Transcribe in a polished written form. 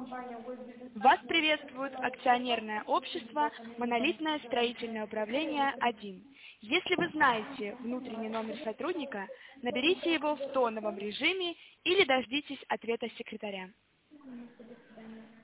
Вас приветствует акционерное общество «Монолитное строительное управление 1». Если вы знаете внутренний номер сотрудника, наберите его в тоновом режиме или дождитесь ответа секретаря.